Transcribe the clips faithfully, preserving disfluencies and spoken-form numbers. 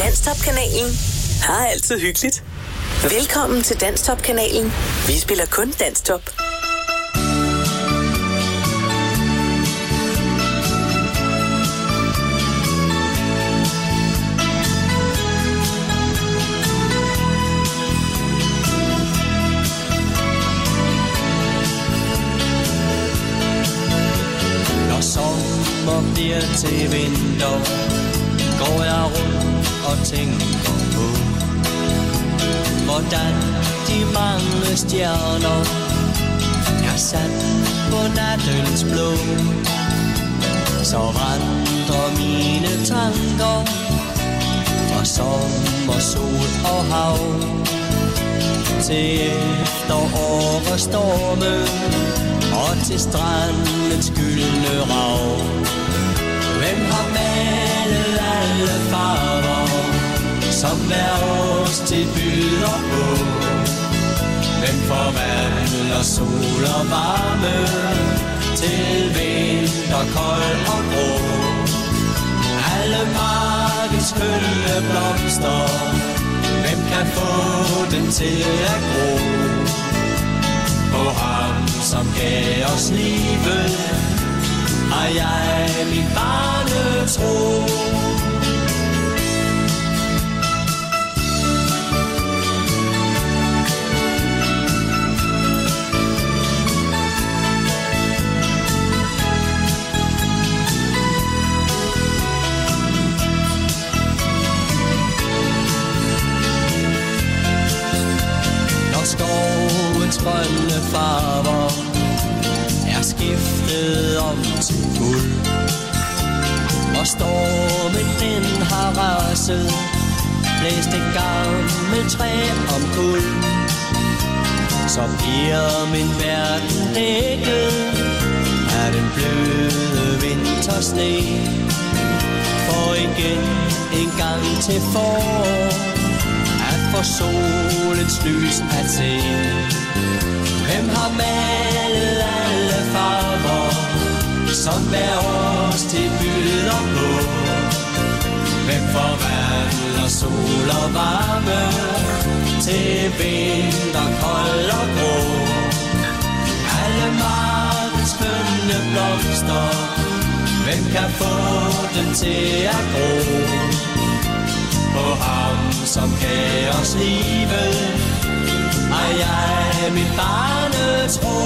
Danstop-kanalen har altid hyggeligt. Velkommen til Danstop-kanalen. Vi spiller kun Danstop. Når sommer bliver til vinter, går jeg rundt og tænker på, hvordan de mange stjerner er sat på nattens blå. Så vandrer mine tanker fra sommer, sol og hav til efterår og storme og til strandens gyldne rav. Hvem har malet alle farver, som hver årstid byder på? Hvem forvandler sol og varme til vinter, kold og grå? Alle markens skønne blomster, hvem kan få den til at gro? På ham, som gav os livet, har jeg mit barnetro. Når skovens grønne farver er skiftet om til guld, og stormen den har raset, blæst et gammelt træ om kul, så bliver min verden dækket af den bløde vintersne. For igen en gang til forår, at få solens lys at se. Hvem har malet alle farver, som hver årstid byder på? Hvem forvandler sol og varme til vinter, kold og grå? Alle markens skønne blomster, hvem kan få dem til at gro? På ham, som gav os livet, har jeg mit barnetro.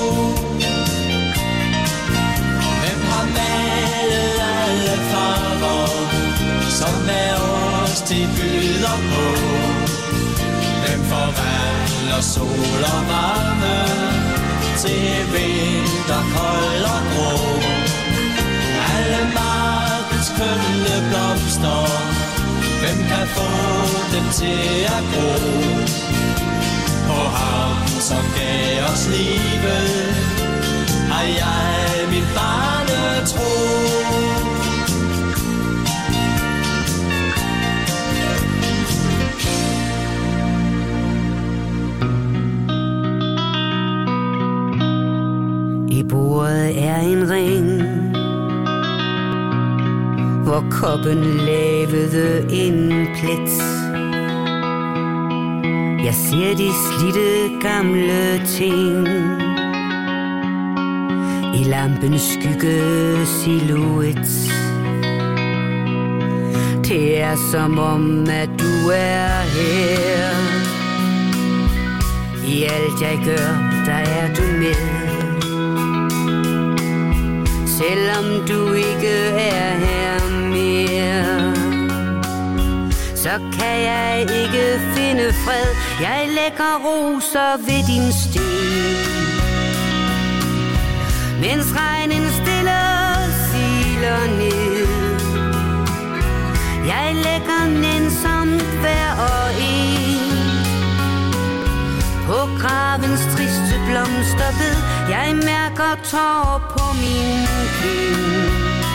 Hvem har malet alle farver, som hver årstid byder på? Hvem forvandler sol og varme til vinter, kold og grå? Alle markens skønne blomster, hvem kan få dem til at gro? På ham, som gav os livet, har jeg min barnetro. I bordet er en ring, hvor koppen lavede en plet. Jeg ser de slidte gamle ting i lampens skygge silhuet. Det er som om, at du er her. I alt jeg gør, der er du med. Selvom du ikke er her mere, så kan jeg ikke finde fred. Jeg lægger roser ved din sten, mens regnen stille siler ned. Jeg lægger nænsomt hver og en på gravens triste blomsterbed. Jeg mærker tårer på min kind.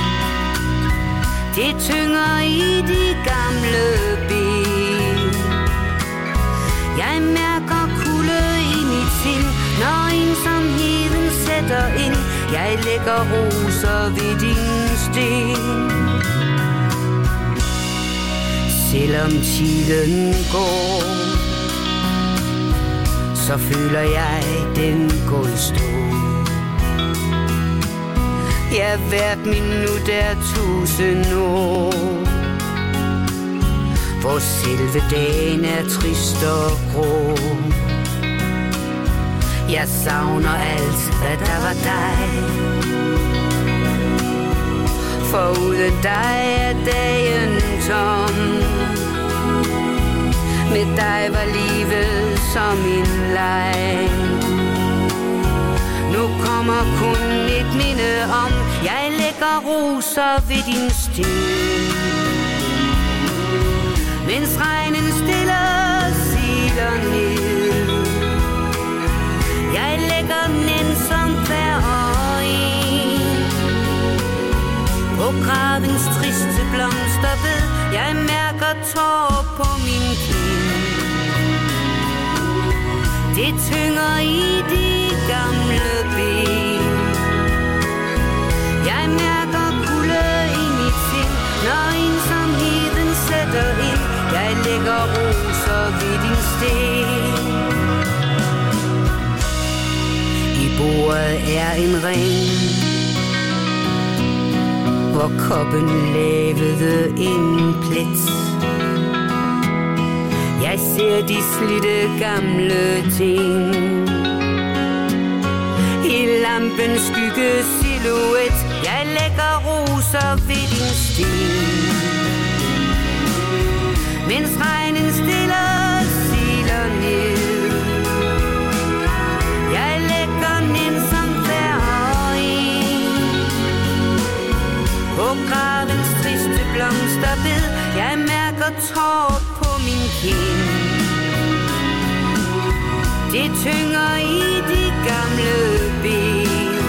Det tynger i de gamle ben. Jeg mærker kulde i mit sind, når ensomheden sætter ind. Jeg lægger roser ved din sten. selvom tiden går, så føler jeg, den går i stå. Ja, hvert minut er tusind år, hvor selve dagen er trist og grå. Jeg savner alt, hvad der var dig, for uden dig er dagen tom. Med dig var livet som en leg. Nu kommer kun et minde om, jeg lægger roser ved din sten, mens regnen stille siler ned. Jeg lægger nænsomt hver og en på gravens triste blomsterbed. Jeg mærker tårer på min kind. Det tynger i de gamle ben. Jeg mærker kulde i mit sind, når ensomheden sætter ind. Jeg lægger roser ved din sten. I bordet er en ring, hvor koppen lavede en plet. Jeg ser de slidte gamle ting i lampens skygge silhuet. Jeg lægger roser ved din sten, mens regnen stille siler ned. Jeg lægger nænsomt hver og en på gravens triste blomsterbed. Jeg mærker tårer på min kind. Det tynger i de gamle ben.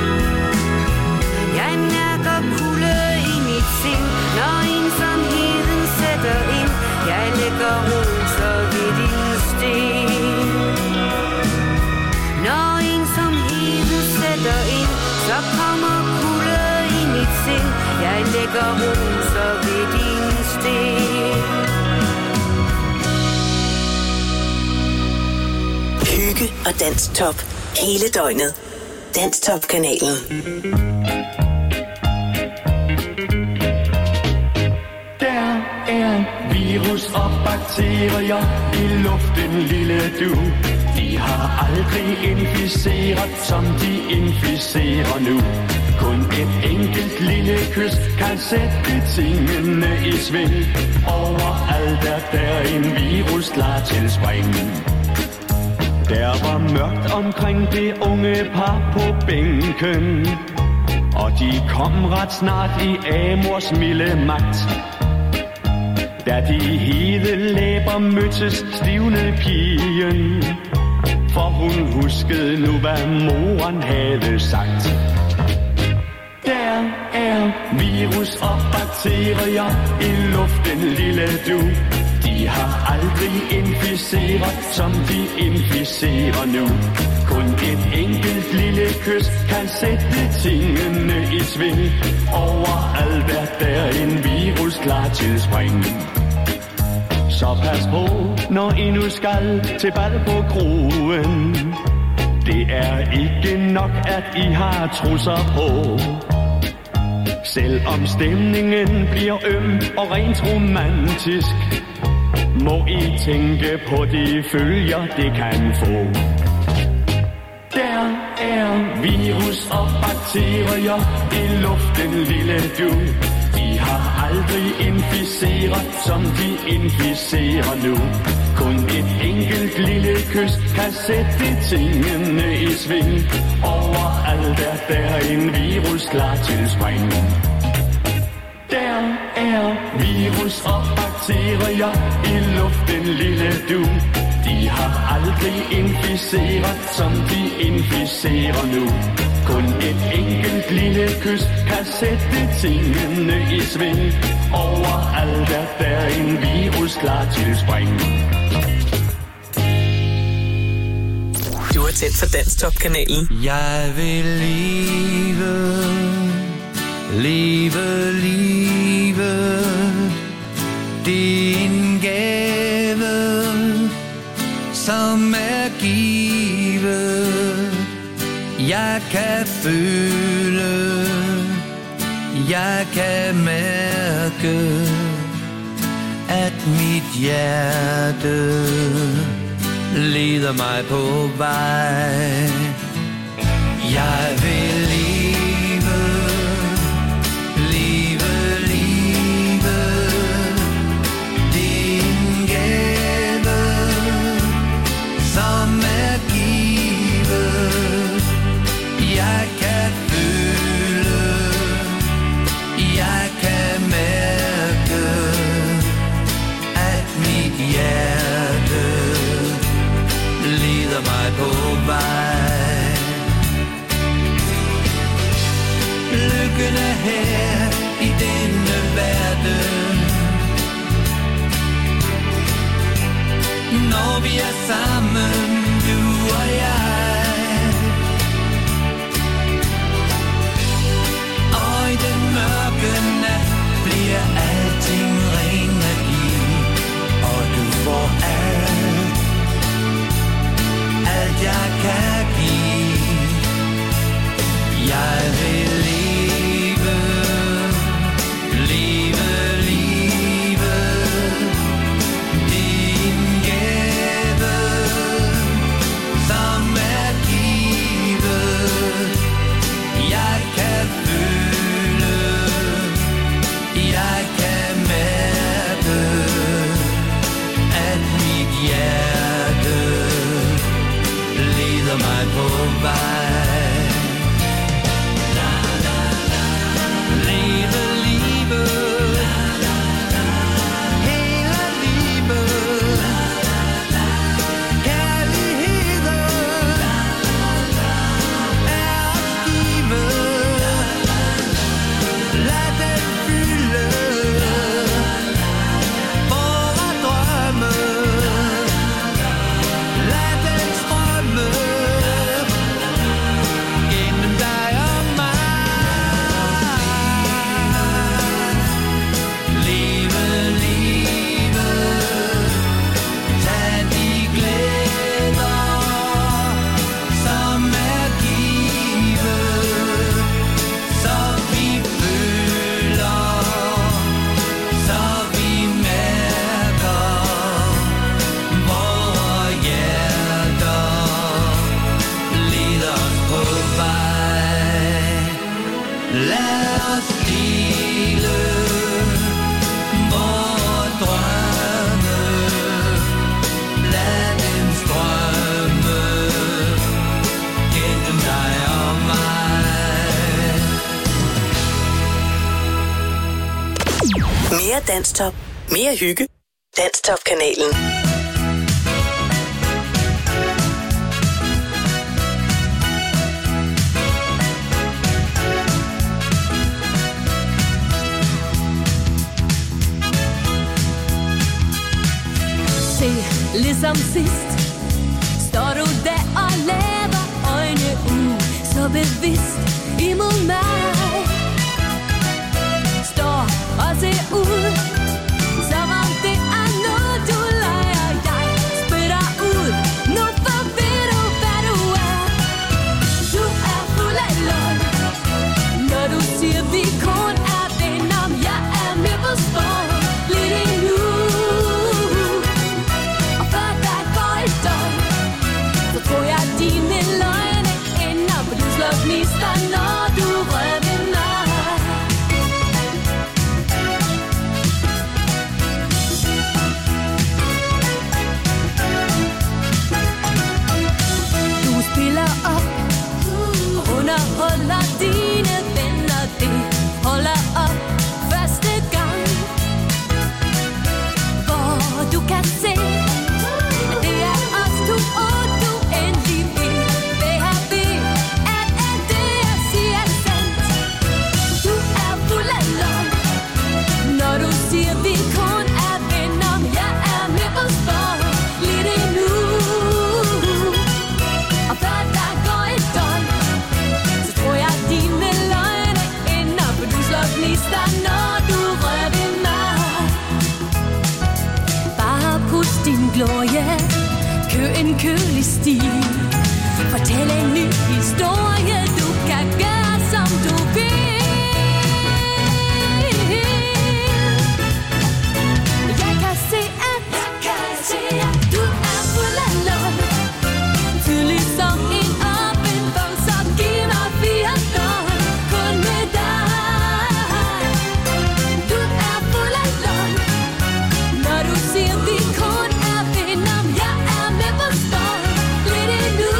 Jeg mærker kulde i mit sind, når ensomheden sætter ind. Jeg lægger roser ved din sten. Når ensomheden sætter ind, så kommer kulde i mit sind. Jeg lægger roser ved din sten. Hygge og Danstop hele døgnet. Danstop-kanalen. Der er virus og bakterier i luften, lille du. De har aldrig inficeret, som de inficerer nu. Kun et enkelt lille kys kan sætte tingene i sving. Overalt er der en virus klar til spring. Der var mørkt omkring det unge par på bænken, og de kom ret snart i Amors milde magt. Da de hede læber mødtes, stivnede pigen, for hun huskede nu, hvad moren havde sagt. Der er virus og bakterier i luften, lille du. De har aldrig inficeret, som de inficerer nu. Kun et enkelt lille kys kan sætte tingene i sving. Overalt er der en virus klar til spring. Så pas på, når I nu skal til bal på kroen. Det er ikke nok, at I har trusser på. Selvom stemningen bliver øm og rent romantisk, må I tænke på de følger, det kan få. Der er virus og bakterier i luften, lille du. De har aldrig inficeret, som de inficerer nu. Kun et enkelt lille kys kan sætte tingene i sving. Overalt er der en virus klar til spring. Der er virus og bakterier i luften, lille du. De har aldrig inficeret, som de inficerer nu. Kun et enkelt lille kys kan sætte tingene i sving. Overalt er der en virus klar til spring. Du er tæt for Danstop-kanalen. Jeg vil leve, leve livet Det er en gave, som er givet. Jeg kan føle, jeg kan mærke, at mit hjerte leder mig på vej. Jeg vil leve, leve, leve. Det er en gave, som er givet. Jeg kan føle, jeg kan mærke, at mit hjerte leder mig på vej. Lykken er her i denne verden, når vi er sammen, du og jeg. Og i den mørke nat bliver alting ren magi, og du får alt, alt jeg kan give. Jeg vil leve, leve, leve. Det er en gave, som er givet. Jeg kan føle, jeg kan mærke, at mit hjerte leder mig på vej. Mere Danstop. Mere hygge. Danstop-kanalen. Se, ligesom sidst står du der og laver øjne ud, så bevidst imod mig. Står og ser ud, som om det er noget du leger. Jeg spytter ud, nu for ved du hvad du er. Du er fuld af løgn, når du siger vi kun er venner. Jeg er med på sport, lidt endnu. Og før der går et døgn, så tror jeg dine løgne ender, for du slår gnister, når du rører. glorie. Kør en kølig stil. Fortæl en ny historie. Du kan gøre som du vil. Jeg kan se at, jeg kan se at du er fuld af løgn. Tydelig som en åben bog, så giv mig fire døgn. Kun med dig. Du er fuld af løgn. Når du siger vi kun er venner, jeg er med på støj. Lidt endnu.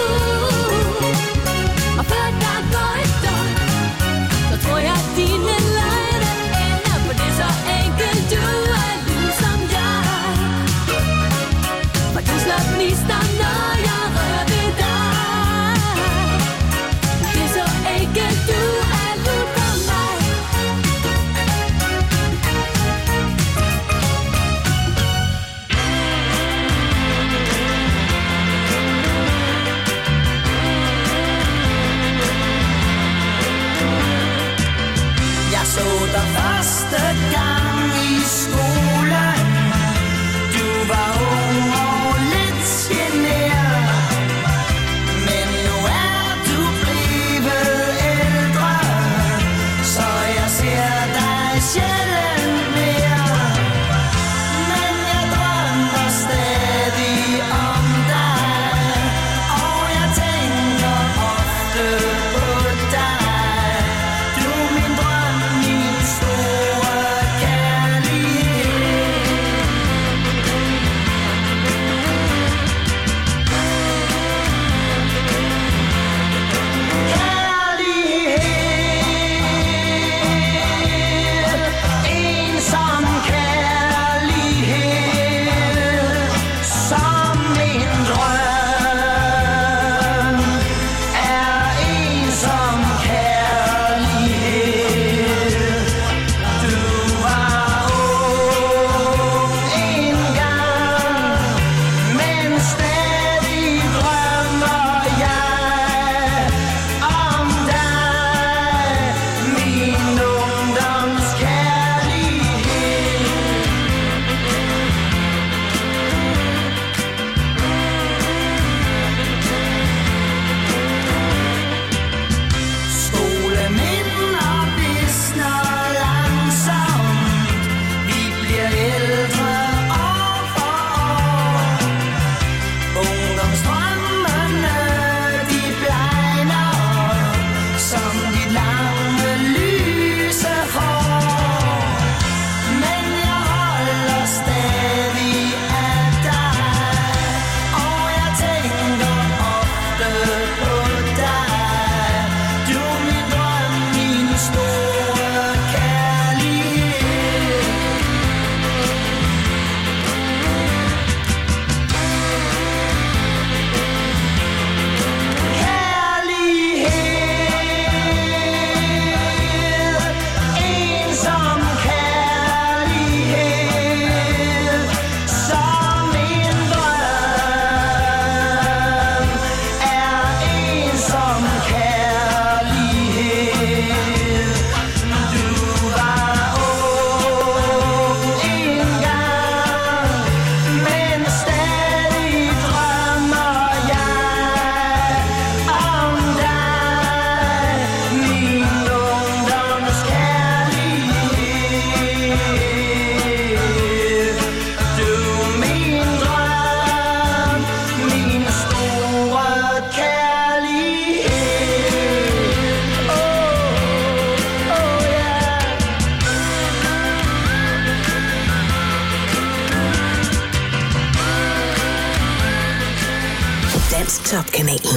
Og før der går et døgn, så tror jeg at dine løgne ender. For det er så enkelt, du er ligesom jeg. For du slår gnister, når jeg rører ved dig. Det er så enkelt, du er lun for mig. Jeg så dig første gang i skolen. Du var ung og lidt genert. Men nu er du blevet ældre, så jeg ser dig sjældent mere. Men jeg drømmer stadig om dig, og jeg tænker ofte på dig. Du er min drøm, min store kærlighed. Kærlighed, ensom kærlighed, som min drøm er ensom kærlighed. Du var ung engang, men stadig drømmer jeg om dig, min ungdoms kærlighed. Skoleminder visner langsomt. Vi bliver ældre år for år. Ungdomsdrømmene, de blegner som dit lange lyse hår. Men jeg holder stadig af dig, og jeg tænker ofte på dig. Du er min drøm, min store kærlighed. Kærlighed, ensom kærlighed, som min drøm er ensom kærlighed. Du var ung engang, men stadig drømmer jeg om dig, min ungdoms kærlighed. Du er min drøm, min store kærlighed. Oh, oh yeah. Danstopkanalen.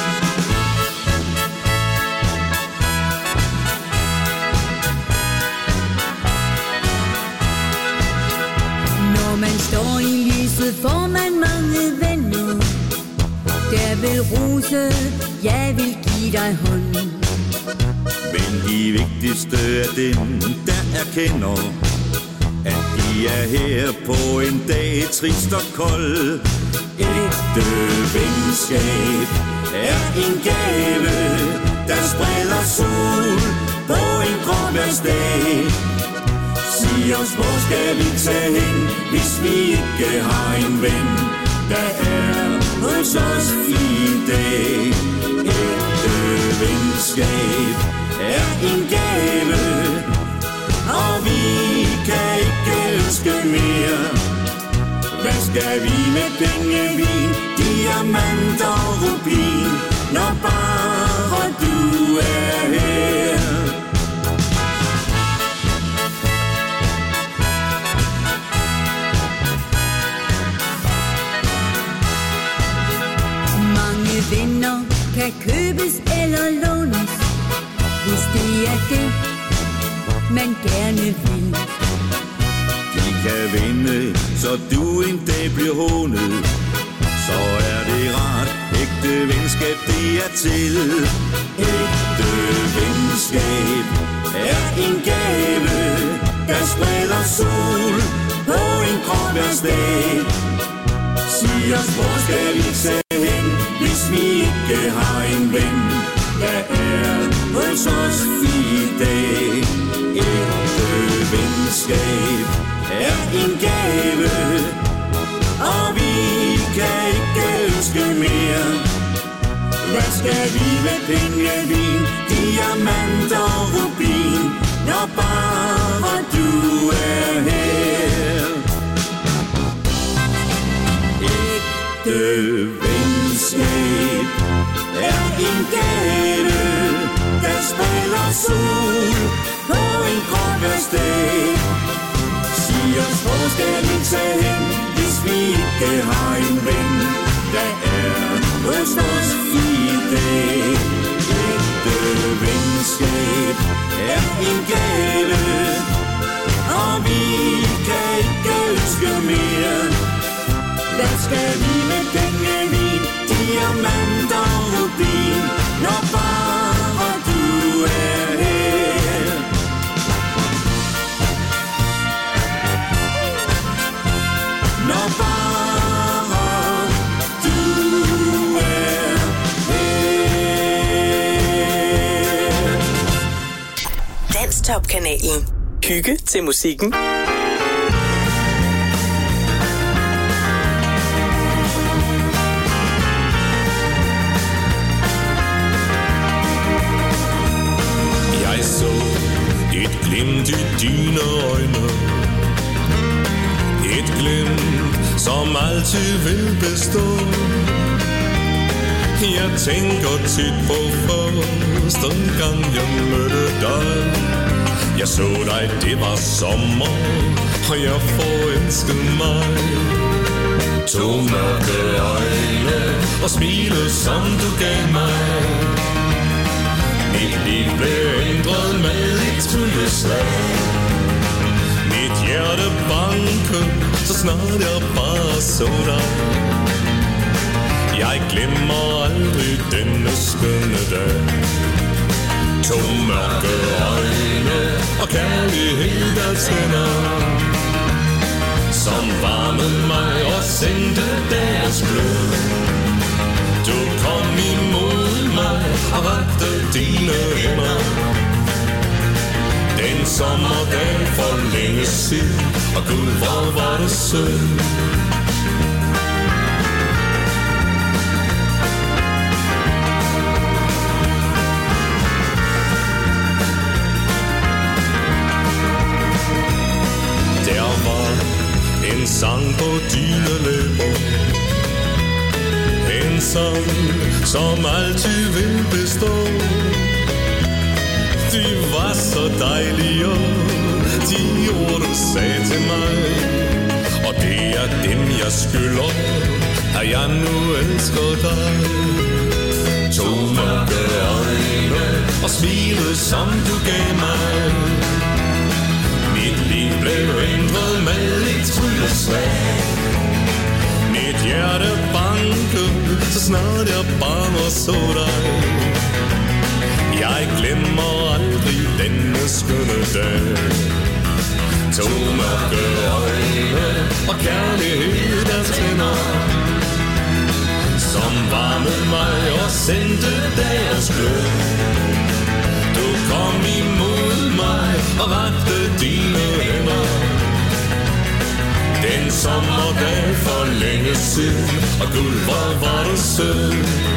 Når man står i lyset, får man mange venner. Der vil rose, jeg vil give dig hånd. Men de vigtigste er dem, der erkender, at de er her på en dag trist og kold. Ægte venskab er en gave, der spreder sol på en gråværsdag. Sig os, hvor skal vi tage hen, hvis vi ikke har en ven, der er hos os i dag. Ægte venskab er en gave, og vi kan ikke ønske mere. Hvad skal vi med penge, vin, diamant og rubin, når bare du er her? Mange venner kan købes eller lånes, hvis det er det, man gerne vil. De kan vinde, så du en dag bliver hånet. Så er det rart, ægte venskab det er til. Ægte venskab er en gave, der spreder sol på en gråvejrsdag. Sig os, hvor skal vi tage hen, hvis vi ikke har en ven, der er hos os i dag. Ægte venskab er en gave, og vi kan ikke ønske mere. Hvad skal vi med penge, vin, diamant og rubin, når bare du er her? Ægte venskab er en gave, der spiller sol på en gråvejrsdag. Sig os, hvor skal vi tage hen, hvis vi ikke har en ven, der er hos os i dag. Ægte venskab er en gave, og vi kan ikke ønske mere. Hvad skal vi med penge, vin, diamant og rubin, når bare du er her? Når bare du er her. Danstop-kanalen. Hygge til musikken. Jeg så et glimt i dine øjne, et glimt, som altid vil bestå. Jeg tænker tit på første gang jeg mødte dig. Jeg så dig, det var sommer, og jeg forelskede mig. To mørke øjne og smilet, som du gav mig. Mit liv blev ændret med et trylleslag. Mit hjerte bankede, så snart jeg bare så dig. Jeg glemmer aldrig denne skønne dag. To mørke øjne og kærlighed, der tænder, som varmede mig og sendte deres glød. Du kom imod mig og rakte dine hænder. Den sommerdag for længe siden, og Gud, hvor var det sød. En sang på dine læber, en sang, som altid vil bestå. De var så dejlige, de ord du sagde til mig, og det er dem jeg skylder, at jeg nu elsker dig. To mørke øjne og smilet, som du gav mig. Mit liv blev ændret med et trylleslag. Mit hjerte bankede, så snart jeg bare så dig. Jeg glemmer aldrig denne skønne dag. To mørke øjne og kærlighed, der tænder, som varmede mig og sendte deres glød. Du kom imod mig og rakte dine hænder. sommerdag for længe siden, og gud, hvor var du sød.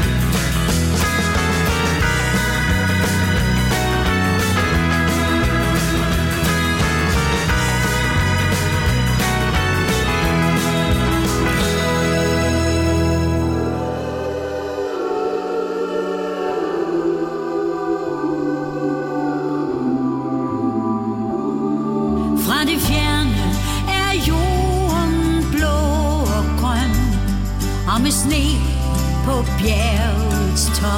Med sne på bjergets top.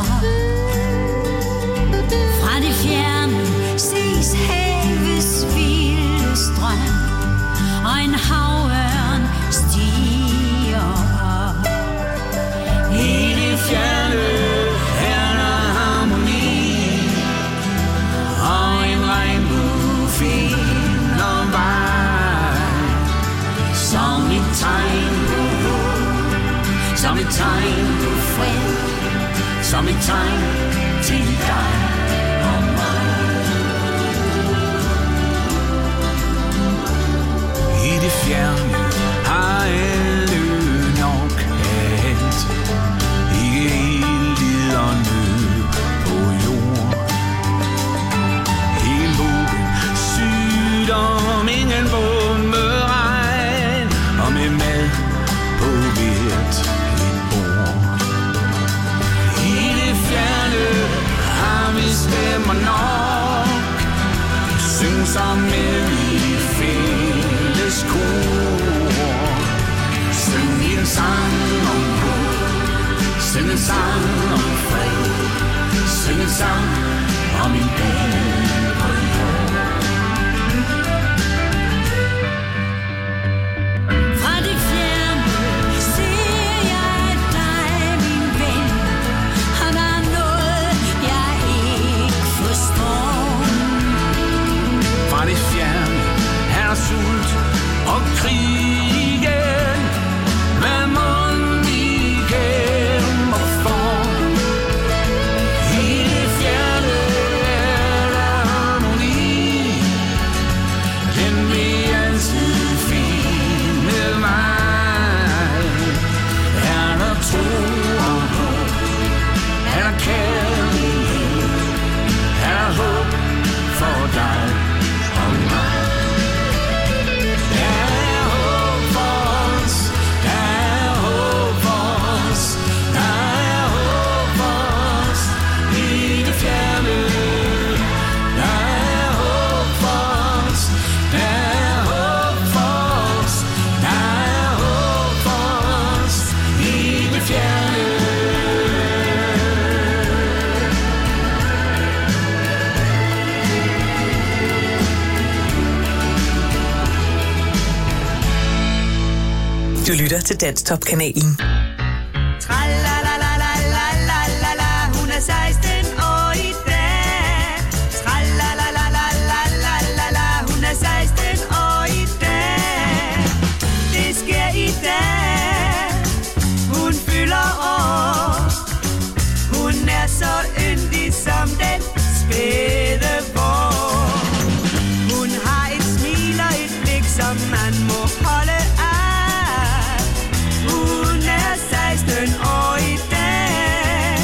Fra det fjerne ses havets vilde strøm, og en havørn stiger op. I det fjerne er der harmoni, og en regnbue finder vej, som et tegn på som et tegn på fred, som et tegn til dig og mig. I det fjerne har alle nok alt, ikke helt lider nød på jord. Ingen bogen, sygdom, ingen bomberegn, og med mad på hvert stemmer nok, syng sammen med i fælles kor. Syng en sang om håb, syng en sang om fred, syng en sang om en bedre jord. Fra det fjerne ser jeg dig, min ven, og der er noget, jeg ikke forstår. Fra det fjerne er sult og krigen, hvad mon vi gemmer for. I det fjerne er der harmoni, den vil altid finde mig. Er der tro og håb, er der kærlighed, er der håb for dig og mig. Der er håb for os, der er håb for os, der er håb for os i det fjerne. Der er håb for os, der er håb for os, der er håb for os i det fjerne. Du lytter til Danstop-kanalen. Tralalalalalalalala, hun er seksten år i dag. Tralalalalalalalala, hun er seksten år i dag. Det sker i dag, hun fylder år. Hun er så yndig som den spæde vår. Hun har et smil og et blik, som man må holde af. Hun er seksten år i dag.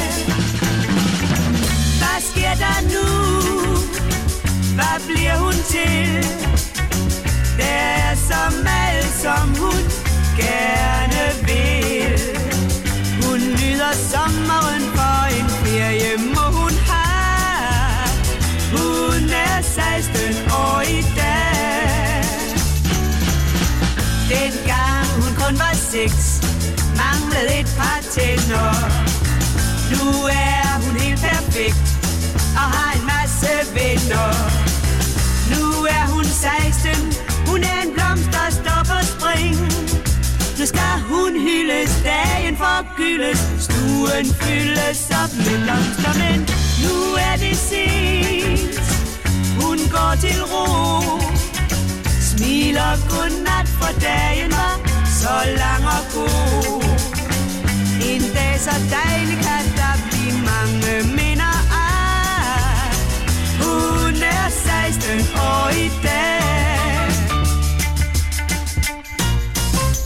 Hvad sker der nu? Hvad bliver hun til? Det er som alt, som hun gerne vil. Hun nyder sommeren, for en ferie må hun have. Hun er seksten år i dag. Dengang hun kun var seks, manglede et par tænder. Nu er hun helt perfekt og har en masse venner. Nu er hun seksten, hun er en blomst, der står på spring. Nu skal hun hyldes, dagen forgyldes, stuen fyldes op med blomster. Men nu er det sent, hun går til ro, smiler godnat, for dagen var så lang og god. En dag så dejlig kan der blive mange minder af. Hun er seksten år i dag.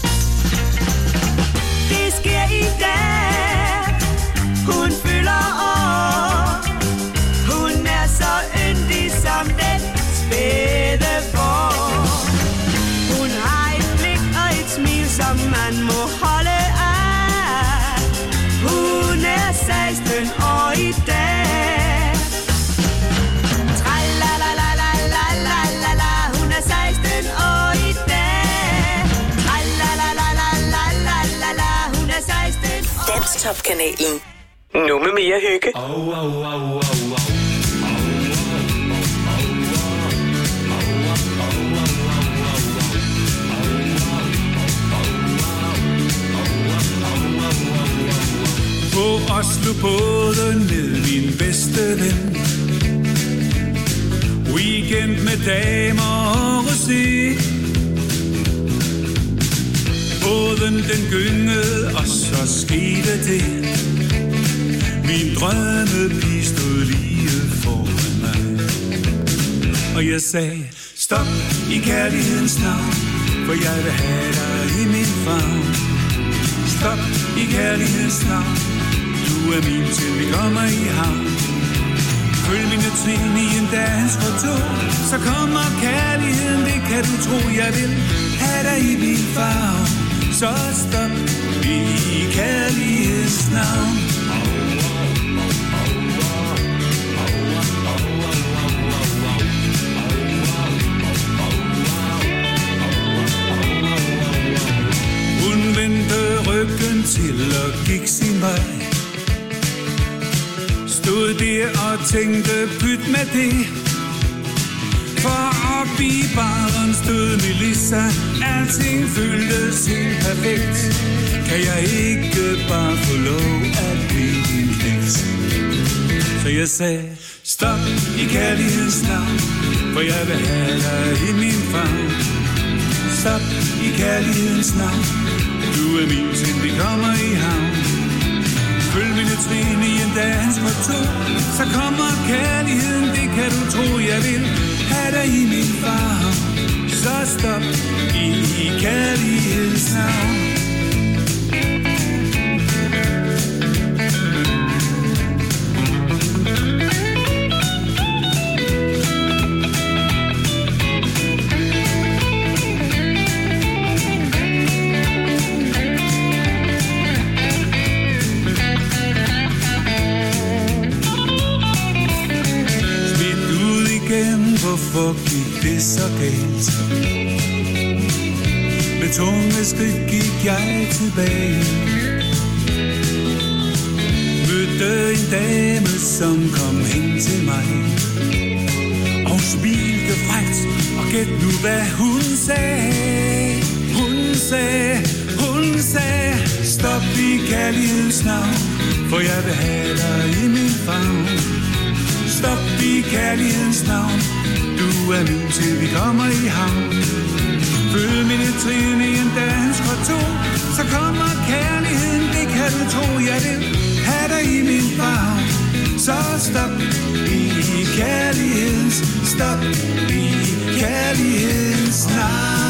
som man må holde af. Hun er seksten år i dag. Tralalalalalalalala, hun er seksten år i dag. Tralalalalalalalala, hun er seksten år. Danstop-kanalen. Nu med mere hygge. Au, au, au, au, au. På Oslo-båden med min bedste ven. Weekend med damer og rosé. Båden den gyngede, og så skete det. Min drømmepige stod lige foran mig. Og jeg sagde, stop i kærlighedens navn, for jeg vil have dig i min favn. Stop i kærlighedens navn, du er min til vi kommer i havn. Følg mine trin i en dans for to, så kommer kærligheden, det kan du tro. Jeg vil have dig i min favn, så stop i kærlighedens navn. Hun vendte ryggen til og gik sin vej. Stod der og tænkte pyt med det. For op i baren stod Melissa. Alting føltes helt perfekt. Kan jeg ikke bare få lov at blive din knægt? Så jeg sagde, stop i kærlighedens navn, for jeg vil have dig i min favn. Stop i kærlighedens navn, du er min til vi kommer i havn. Følg mine trin i en dans for to, så kommer kærligheden, det kan du tro. Jeg vil have dig i min favn, så stop i kærlighedens navn. Hvorfor gik det så galt? Med tunge skridt gik jeg tilbage. Mødte en dame, som kom hen til mig og smilte frækt, og gæt nu hvad hun sagde. Hun sagde, hun sagde, stop i kærlighedens navn, for jeg vil have dig i min favn. Stop i kærlighedens navn, du er min til vi kommer i havn. Følg mine trin i en dans for to, så kommer kærligheden, det kan du tro. Jeg vil have dig i min favn, så stop i kærlighedens, stop i kærlighedens navn.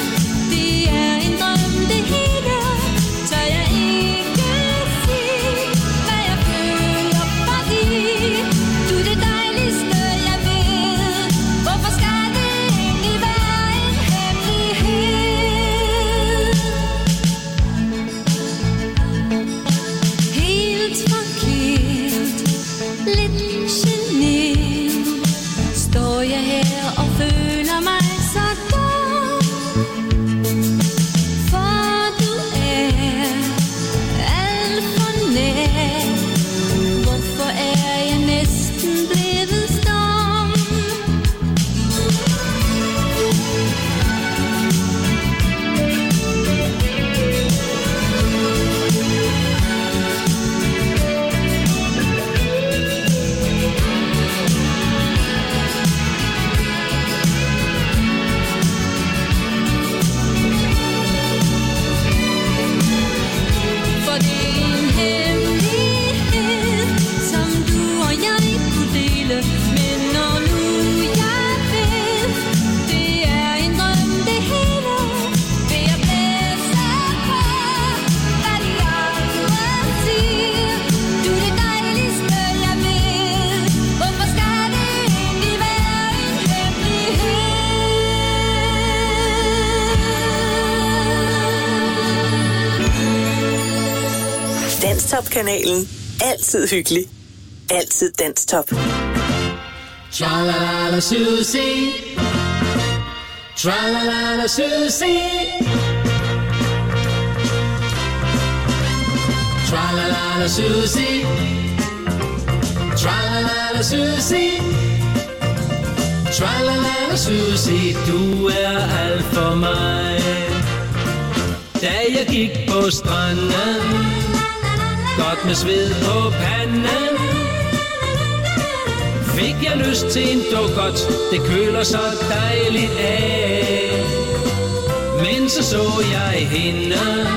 Det er en drøm det hele, tør jeg ikke sige. Danstop-kanalen. Altid hyggelig. Altid Danstop. Tra-la-la-la Susie, tra-la-la-la Susie, tra-la-la-la Susie, tra-la-la-la Susie, tra-la-la-la Susie, du er alt for mig. Da jeg gik på stranden, godt med sved på panden, fik jeg lyst til en dukkert, det køler så dejligt af. Men så så jeg hende,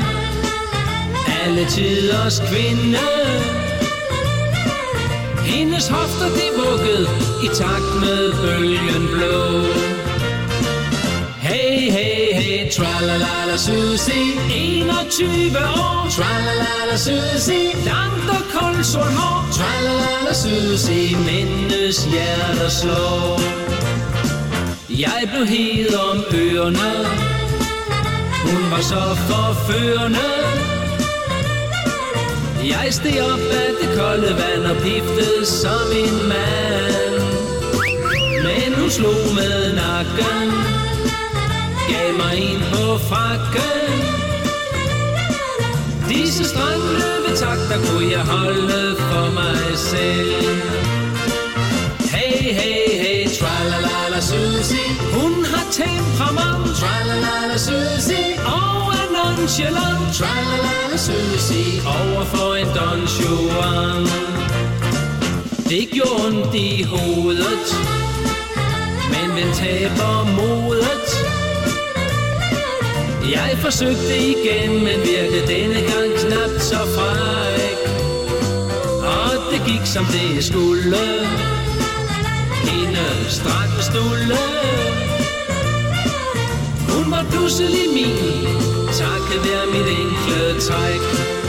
alle tiders kvinde. Hendes hofter de vuggede i takt med bølgen blå. Hey, hey, hey, tra-la-la-la Susie, enogtyve år. Tra-la-la-la Susie, langt og koldt sort hår. Tra-la-la-la Susie, mændenes hjerter slår. Jeg blev hed om ørerne, hun var så forførende. Jeg steg op af det kolde vand og piftede som en mand. Men hun slog med nakken, gav mig en på frakken. Disse strandløvetakter kunne jeg holde for mig selv. Hey, hey, hey, tra-la-la-la Susie, hun har temperament. Tra-la-la-la Susie, og er nonchalant. Tra-la-la-la Susie, overfor en Don Juan. Det gjorde ondt i hovedet, men hvem taber modet? Jeg forsøgte igen, men virkede denne gang knap så fræk. Og det gik som det skulle, hende strakke stulle. Hun var pludselig min, takket være mit enkle træk.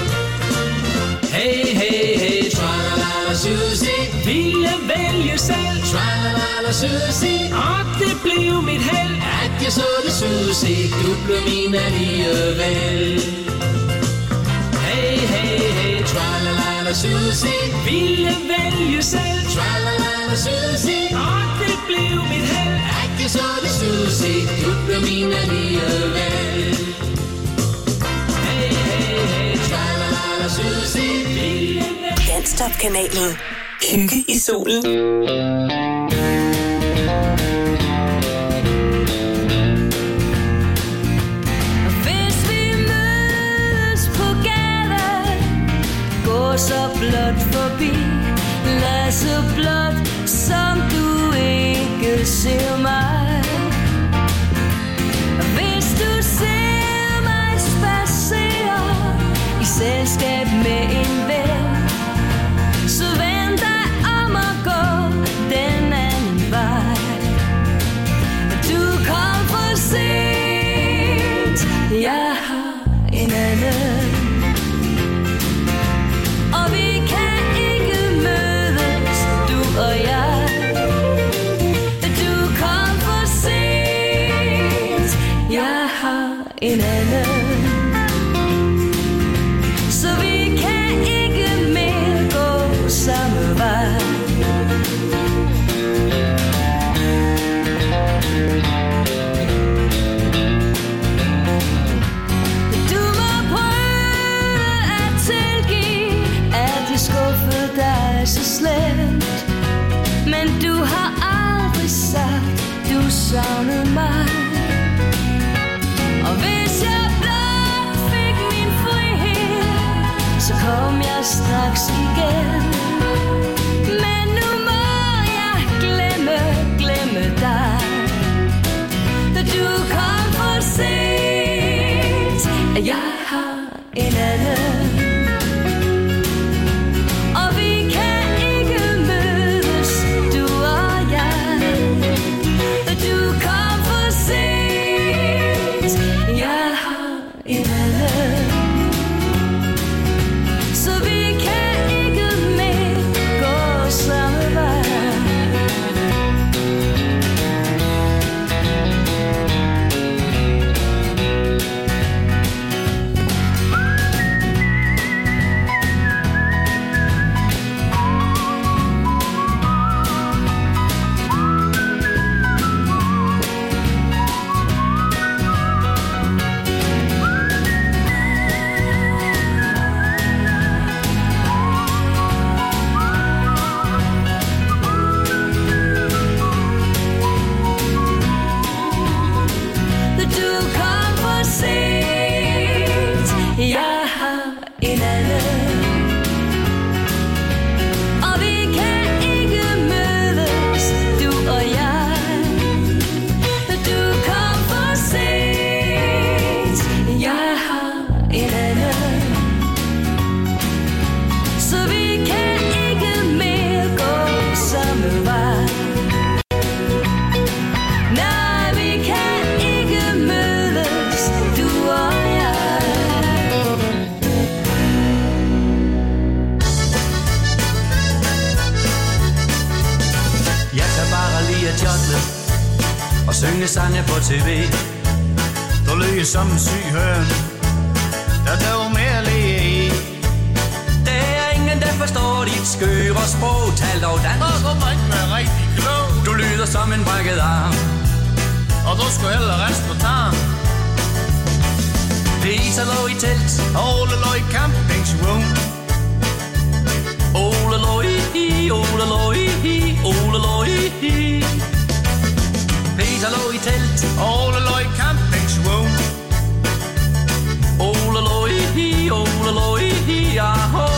Hey, hey, hey, tra-la-la-la Susie, ville vælge selv. Tra-la-la-la Susie, og det blev mit held, at jeg så det Susie, du blev min alligevel. Hey, hey, hey, tra-la-la-la Susie, ville vælge selv. Tra-la-la-la Susie, og det blev mit held, at jeg så det Susie, du blev min alligevel. Hey, hey, hey, tra-la-la-la Susie, ville vælge. Danstop-kanalen. Hygge i solen. Hvis vi mødes på gaden, gå så blot forbi, lad så blot, som du ikke ser mig. Hvis du ser mig spacere i selskab med en ven, så vend dig om at gå den anden vej. Du kom for sent, jeg har en anden, og vi kan ikke mødes, du og jeg. Du kom for sent, jeg har en anden, så vi kan ikke mere gå samme vej. Du må prøve at tilgive, at jeg skuffede dig så slemt, men du har aldrig sagt, du savnede mig. Og hvis jeg blot fik min frihed, så kom jeg straks igen. Men nu må jeg glemme, glemme dig. Da du kom for sent, at jeg har en anden, og vi kan ikke mødes, du og jeg. Da du kom for sent, jeg har en anden, så vi kan ikke synge sange på tv. Du løg som en syg høn, der der var mere læge i. Der er ingen, der forstår dit skøre sprog. Tal dog dansk. Og du må ikke være rigtig klog. Du lyder som en brækket arm, og du skulle hellere rest på tarm. Peter lå i telt, Ole lå i campingsvogn. Ole lå i hi, Ole lå i hi, Ole lå i hi. Peter lå i telt, Ole lå i campingsvogn. Ole lå i hi, Ole lå i hi, aho.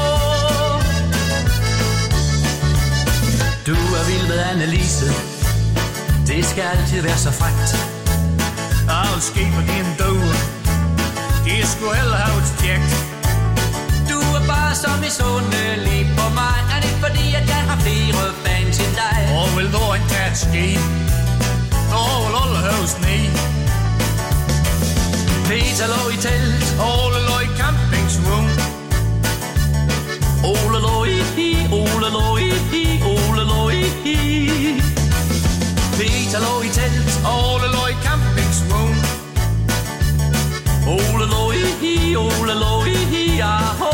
Du er vild med Annelise, det skal altid være så frækt. Alle skiber dine døde, de skulle hellere have et stjægt. Du er bare så misundelig på mig, er det fordi, at jeg har flere fans end dig? Og vil du ikke tage et skib, så vil alle have sne. Peter lå i telt, Ole lå i campingsvogn. Ole lå i hi, Ole lå i hi, Ole lå i hi. Peter lå i telt, Ole lå i campingsvogn. Ole lå i hi, Ole lå i hi, aho.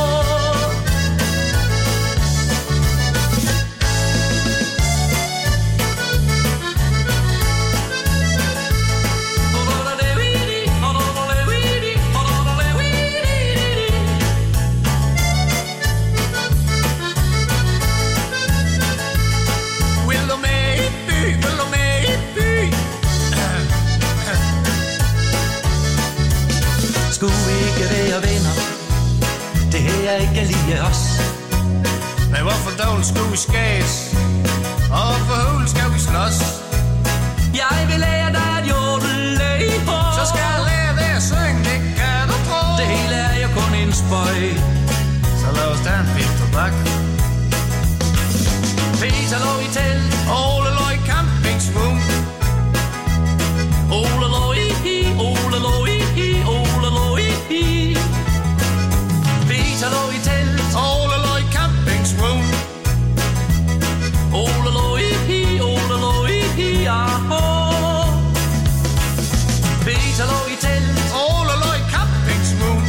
Skulle ikke være venner, det her ikke lige os. Men hvorfor dog skulle vi skæs, og for hul skal vi slås? Jeg vil lære dig at jodle i hår. Så skal jeg lære dig at synge, det kan du tro. Det hele er jo kun en spøj. Så lad os da en bit tobak. Peter lå i telt, Ole lå i campingsvogn. Ole lå i hi, Ole lå i hi, Ole lå i hi. Peter lå i telt, Ole lå i campingsvogn. Ole lå i hi, Ole lå i hi, aho. Peter lå i telt, Ole lå i campingsvogn.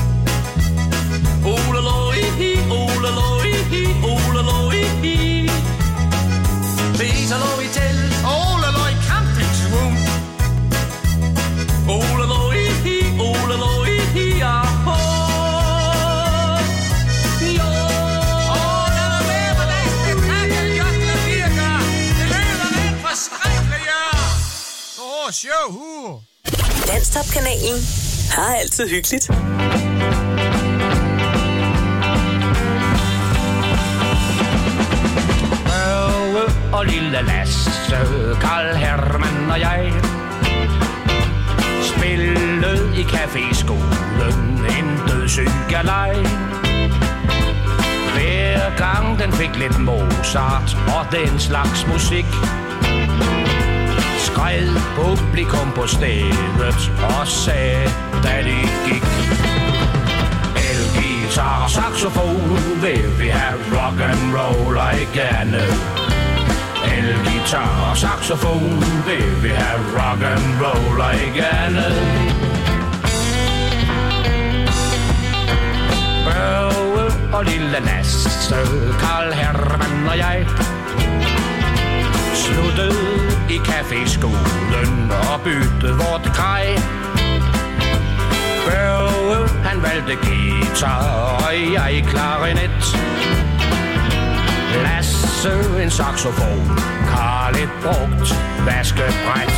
Ole lå i hi, Ole lå i hi, Ole lå i hi. Peter lå i telt, Ole lå i campingsvogn. Ole lå i hi, Ole lå i hi, aho. Jo. Åh, lad mig være med dig, spektakel, Jokla Birker. Det lyder lidt forskrækkeligt, ja. Åh, show, hu. Danstop-kanalen har altid hyggeligt. Børge og lille Lasse, Karl Hermann og jeg spillede i caféskolen en dødssyg galej. Hver gang den fik lidt Mozart og den slags musik, skred publikum på stedet og sagde, da de gik: elgitar og saxofon, vil vi have rock and roll igen. Elgitar og saxofon, vil vi have rock and roll igen. Børge og lille Lasse, Karl Hermann og jeg sluttede i caféskolen og byttede vort grej. Børge, han valgte guitar, og jeg klarinet. Lasse en saxofon, Karl et brugt vaskebræt.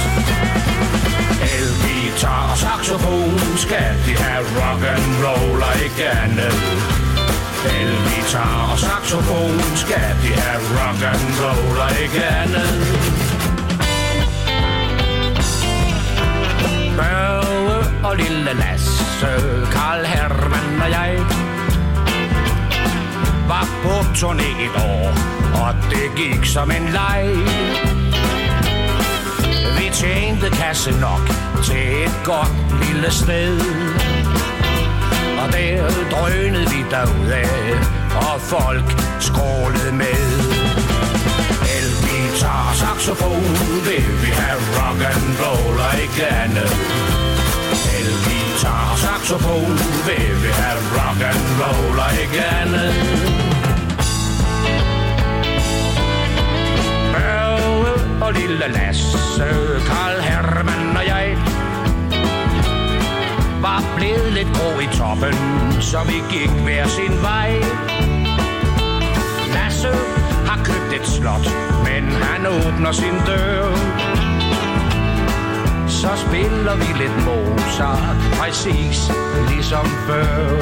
Elgitar og saxofon, skal de have rock and roll igen. Elgitar og saxofon, skal de have rock and roll igen. Børge og lille Lasse, Karl Hermann og jeg var på turné et år, og det gik som en leg. Vi tjente kasse nok til et godt lille sted, og der drønede vi derudad, og folk skrålede med. Elgitar og saxofon vil vi have rock and roll og ikke andet. Elgitar og saxofon vil vi have rock and roll og ikke andet. Børge og lille Lasse, Karl Hermann og jeg var blevet lidt grå i toppen, så vi gik hver sin vej. Lasse har købt et slot, men han åbner sin dør. Så spiller vi lidt Mozart, præcis ligesom før.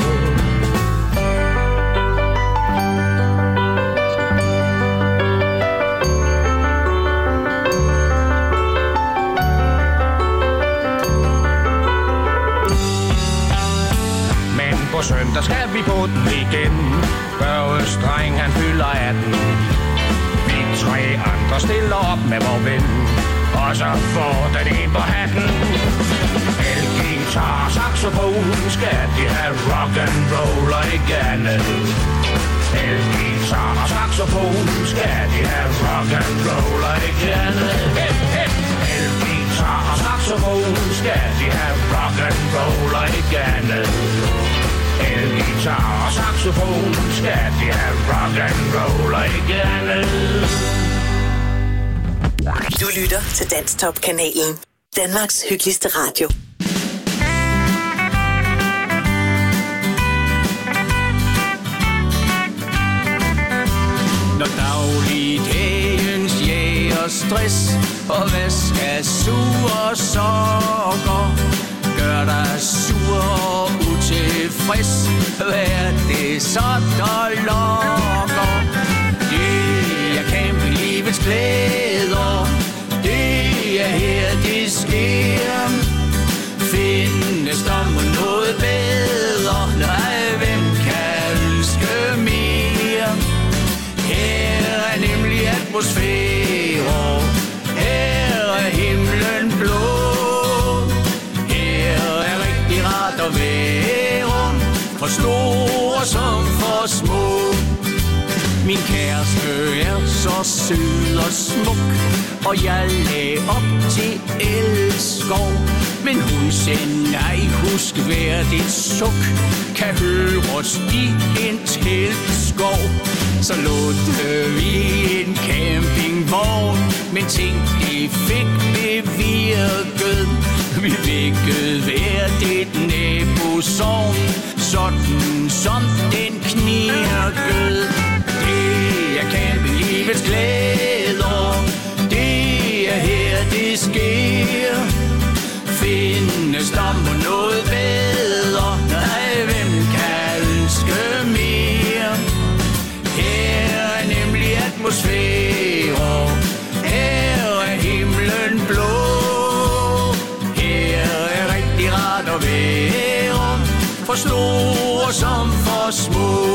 På søndag skal vi på den igen. Børges dreng, han fylder atten. Vi tre andre stiller op med vor ven, og så får den en på hatten. Elgitar og saxofon skal de have rock and roll og ikke andet. Elgitar og saxofon skal de have rock and roll og ikke andet. Elgitar og saxofon skal de have rock and roll og ikke andet. Elgitar og saxofon skal de have rock and roll og ikke andet. Du lytter til Danstop-kanalen. Danmarks hyggeligste radio. Når dagligdagens jæger stress og vasker sure sokker gør dig sur og utilfreds. Hvad er det så, der lokker? Det er campinglivets glæder. Det er her, det sker. Findes der må noget bedre? Nej, hvem kan ønske mere? Her er nemlig atmosfære. Her er himlen blå. Og være for store som for små. Min kæreste er så sød og smuk, og jeg lagde op til elskov. Men hun sagde nej, husk hver dit suk kan høres i en teltskov. Så lånte vi en campingvogn, men tænk, det fik bevirket. Vi vækkede hvert et nabosovn, sådan som den knirkede. Det er campinglivets glæder. Det er her, det sker. Findes der må noget bedre? Nej, hvem kan ønske mere? Her er nemlig atmosfære. Her er himlen blå. Her er rigtig rart at være, for store som for små.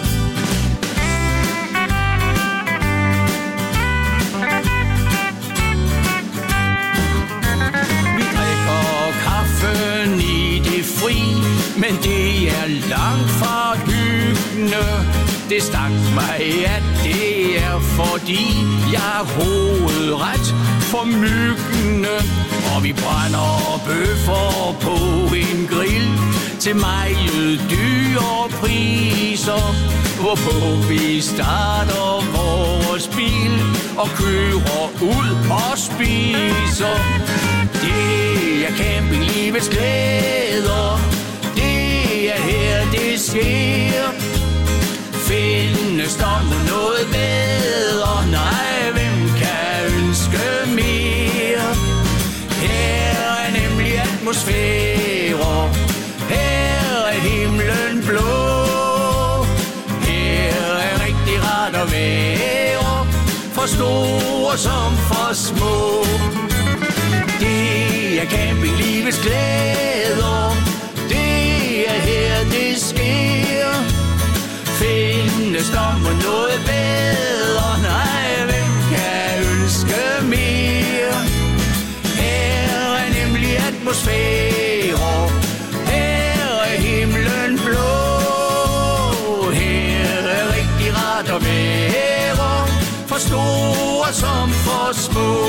Vi drikker kaffen i det fri, men det er langt fra hyggende. Det stak mig, at det er fordi jeg er hovedret for myggene. Og vi brænder bøffer på en grill til meget dyre priser, hvorpå vi starter vores bil og kører ud og spiser. Det er campinglivets glæder. Det er her, det sker. Findes der noget bedre? Nej, hvem kan ønske mere? Her er nemlig atmosfære. Her er himlen blå. Her er rigtig rart at være, for store som for små. Det er campinglivets glæder. Det er her, det sker. Findes der må noget bedre? Nej, hvem kan ønske mere? Her er nemlig atmosfære. Her er himlen blå. Her er rigtig rart at være, for store som for små.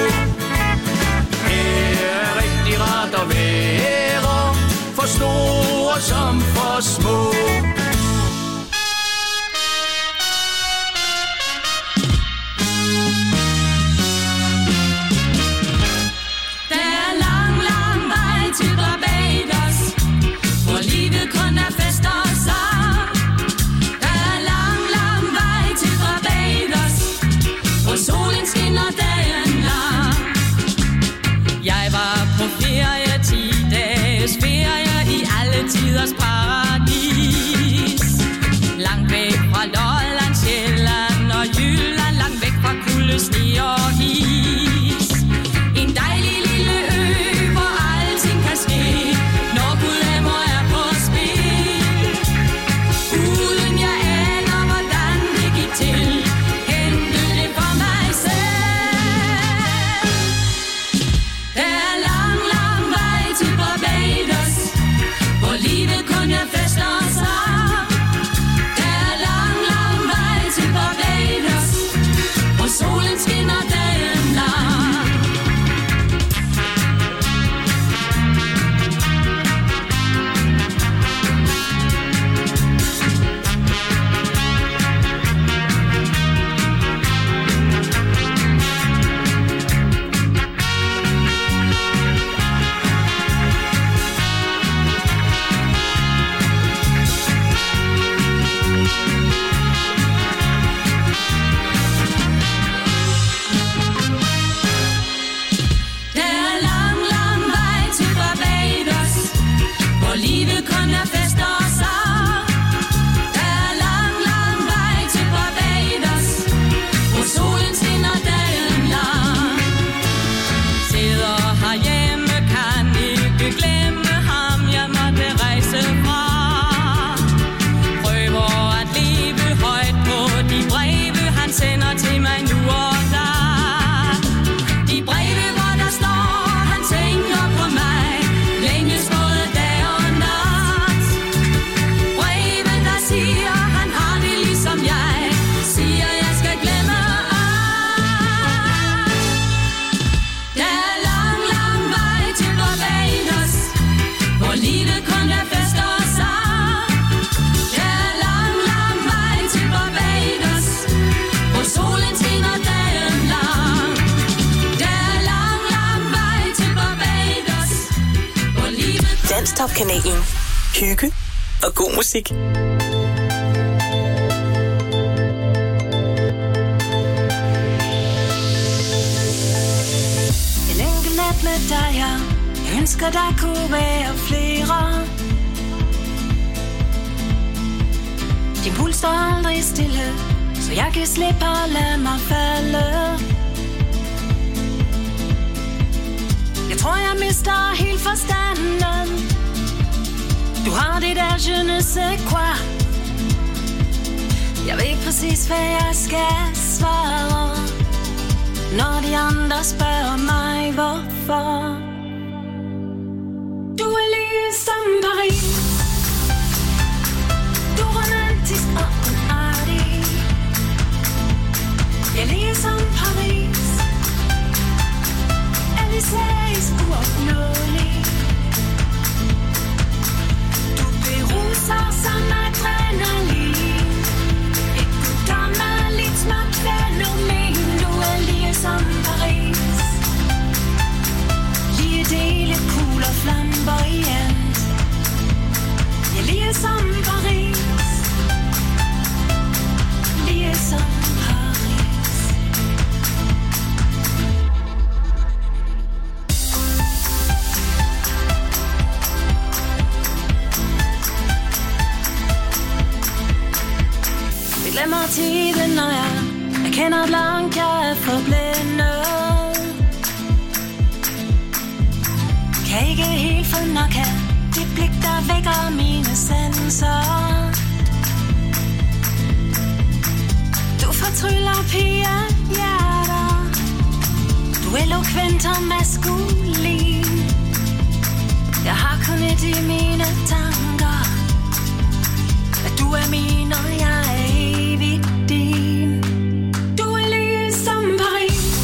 Her er rigtig rart at være, for store som for små. Tiders paradis. Langt væk fra Lolland, Sjælland og Jylland, langt væk fra kulde, sne og is. En dejlig lille ø, hvor alting kan ske, når Gudemor er på spil. Uden jeg aner, hvordan det gik til, hentede det for mig selv. Der er lang, lang vej til Barbados, hvor livet kun er fest og sang. Der er lang, lang vej til Barbados, hvor solen skinner dagen lang. Livet kun er fest og sang. Der er lang, lang vej til Barbados, hvor solen skinner dagen lang. Sidder herhjemme, kan ikke glemme ham, jeg måtte rejse fra. Prøver at leve højt på de breve, han sender til mig nu og da. De breve, hvor der står, han tænker på mig, længes både dag og nat. Breve, der siger, han har det ligesom jeg, siger, jeg skal glemme alt. Der er lang, lang vej til Barbados, hvor livet kun er fest og sang. Der er lang, lang vej til Barbados, hvor solen skinner dagen lang. Der er lang, lang vej til Barbados, hvor livet... Danstop-kanalen. Hygge og god musik. En enkelt nat med dig, jeg ønsker der kunne være flere. Din puls står aldrig stille, så jeg kan slippe og lade mig falde. Jeg tror jeg mister helt forstanden. Du har det der je ne sais quoi. Jeg ved ikke præcis hvad jeg skal svare, når de andre spørger mig hvorfor. Du er ligesom Paris, du er romantisk og unartig. Jeg er ligesom Paris, Élysées uopnåelig. Du beruser som adrenalin, et guddommeligt smukt fænomen. Du er ligesom Paris, lige dele cool og flamboyant. Jeg er ligesom Paris, ligesom Paris. Jeg glemmer tiden, når jeg erkender blank, jeg er forblændet. Kan ikke helt få nok af det blik, der vækker mine sanser. Du fortryller piger hjerter, du er eloquent og maskulin. Jeg har kun et i mine tanker, at du er min, og jeg er evigt din. Du er ligesom Paris,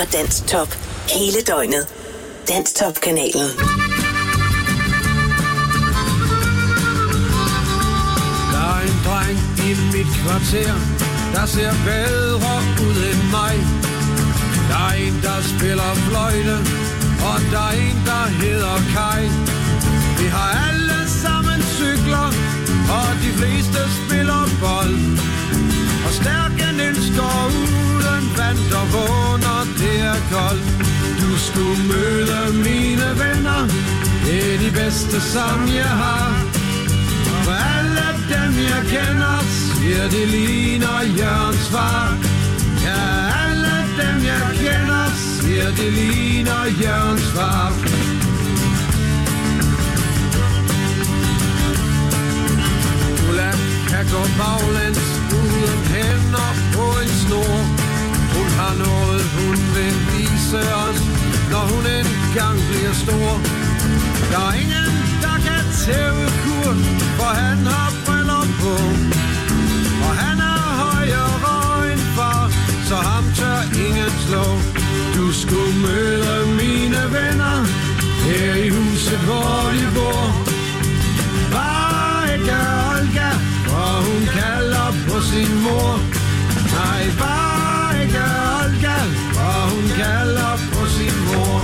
og Dansk Top hele døgnet. Dansk Top-kanalen. Der er en dreng i mit kvarter, der ser bedre ud end mig. Der er en, der spiller fløjte, og der er en, der hedder Kai. Vi har alle sammen cykler, og de fleste spiller bold. Og stærken ønsker uden vand og vågen, og det er koldt. Du skulle møde mine venner, det er de bedste, som jeg har. For alle dem jeg kender, siger de ligner Jørgens far. Ja, alle dem jeg kender, siger de ligner Jørgens far. Ulla kan gå baglæns uden hænder på en snor. Hun har noget, hun vil vise os, når hun engang bliver stor. Der er ingen, der kan tæve Kurt, for han har briller på. Og han er højere end far, så ham tør ingen slå. Du skulle møde mine venner her i huset, hvor de bor. Bare ikke Olga, for hun kalder på sin mor. Nej, bare ikke Olga, for hun kalder på sin mor.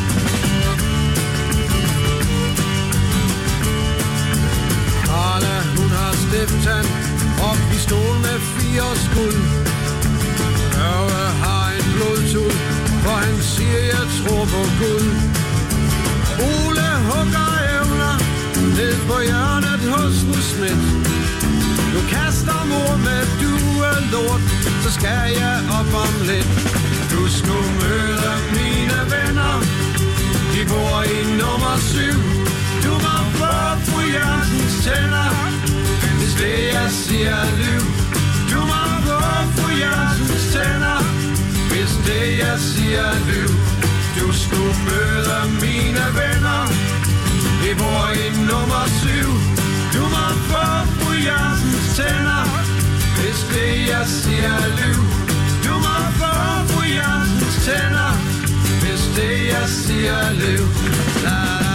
Arla, hun har stifttand og pistol med fire skud. Børge har en blodtud, for han siger, jeg tror på Gud. Ole hugger evner ned på hjørnet hos en smidt. Du kaster mor med duelort, så skal jeg op om lidt. Du skulle møde mine venner, de bor i nummer syv. Du må få fru Jørgensens tænder, hvis det jeg siger er liv. Du må få fru Jørgensens tænder, hvis det jeg siger er liv. Du skulle møde mine venner, de bor i nummer syv. Du må få fru Jørgensens tænder, hvis det jeg siger er liv. Du må få fru Jørgensens tænder, hvis det jeg siger er liv. La,